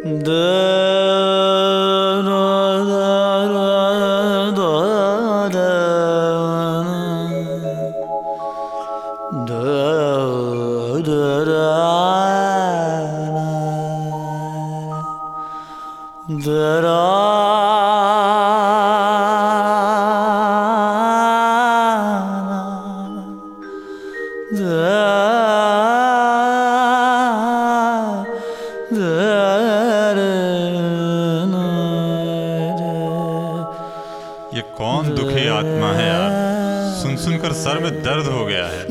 ये कौन दुखी आत्मा है यार, सुन सुनकर सर में दर्द हो गया है।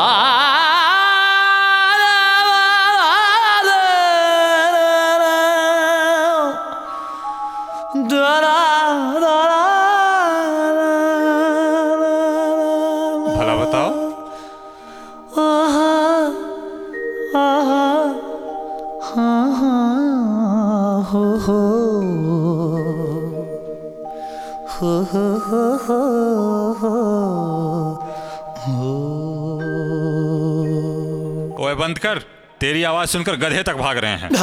भला बताओ। ओए बंद कर, तेरी आवाज सुनकर गधे तक भाग रहे हैं।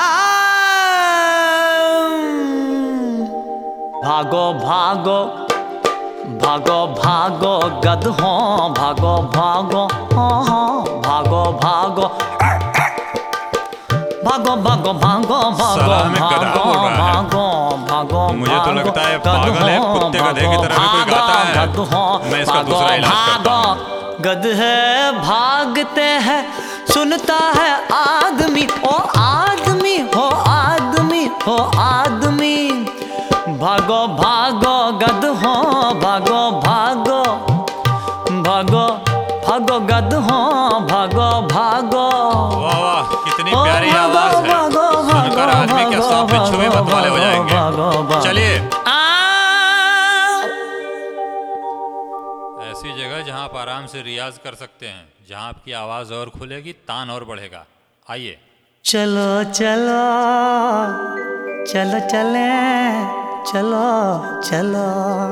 भागो भागो भागो भागो गधों, भागो भागो भागो भागो भागो भागो भागो भागो भागो भागो। मुझे तो लगता है पागल है, कुत्ते गधे की तरह भी कोई गाता है। मैं इसका दूसरा इलाज करता हूं। गधे भागते हैं, सुनता है आदमी, ओ आदमी हो आदमी हो आदमी। भागो भागो गधों, भागो भागो भागो भागो गधों, भागो भागो। वाह वाह, कितनी प्यारी आवाज है, सुनकर आदमी के सांप बिच्छू भी मतवाले हो जाएंगे। चलिए, ऐसी जगह जहां आप आराम से रियाज कर सकते हैं, जहां आपकी आवाज और खुलेगी, तान और बढ़ेगा। आइए। चलो चलो चलो चले चलो चलो।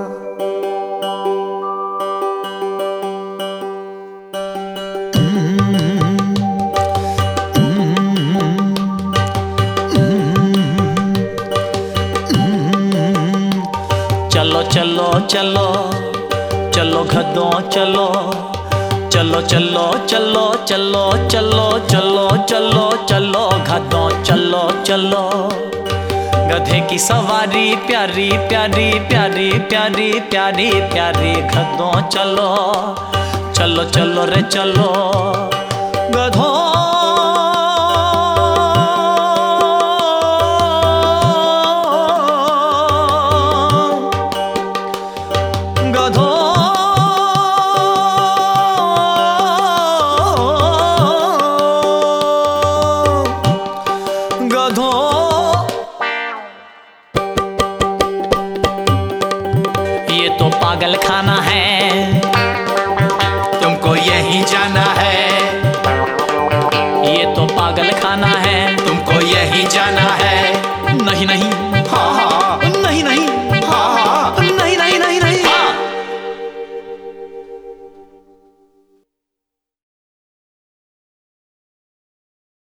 चलो चलो चलो चलो गधों चलो, चलो चलो चलो चलो चलो चलो चलो चलो गधों चलो चलो। गधे की सवारी प्यारी प्यारी प्यारी प्यारी प्यारी प्यारी, गधों चलो चलो चलो रे चलो गधों। ये तो पागल खाना है, तुमको यहीं जाना है।